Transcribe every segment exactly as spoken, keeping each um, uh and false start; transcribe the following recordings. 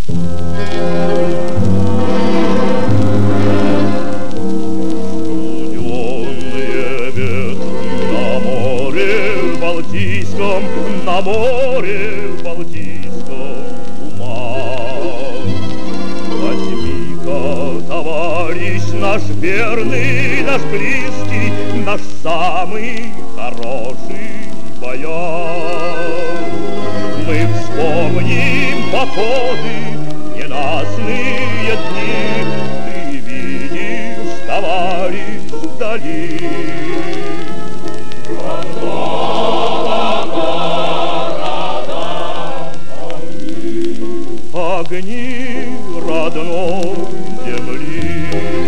На море Балтийском ума. Возьми-ка, товарищ наш верный, наш близкий, наш самый хороший баян. Мы вспомним походы, ненастные дни. Ты видишь, товарищ, вдали огни родной земли.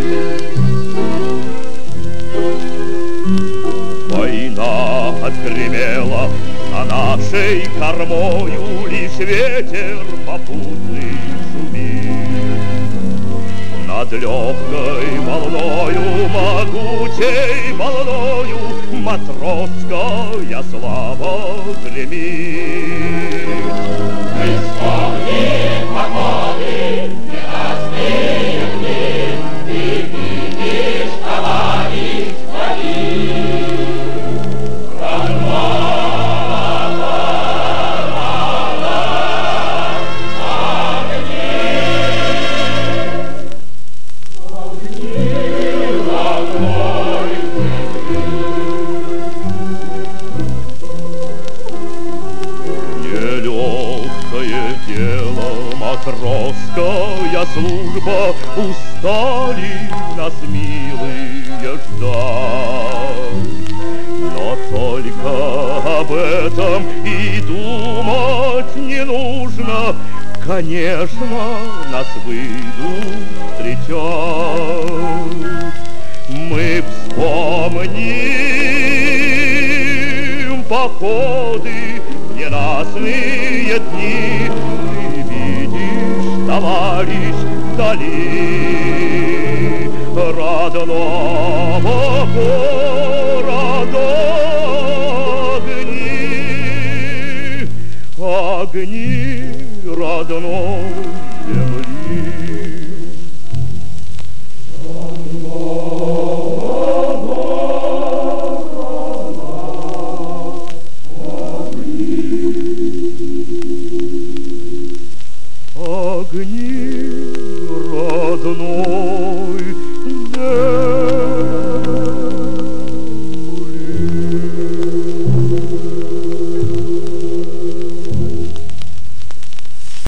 Война отгремела, а нашей кормою лишь ветер попутный шумит. Над легкой волною, могучей волною матросская слава гремит. Мы вспомним походы, ненастные дни. Ты видишь, товарищ, вдали матросская служба, устали нас, милые, ждать. Но только об этом и думать не нужно. Конечно, нас выйдут встречать. Мы вспомним походы, ненастные дни. Товарищ, вдали родного города огни, огни родной земли. Огни родной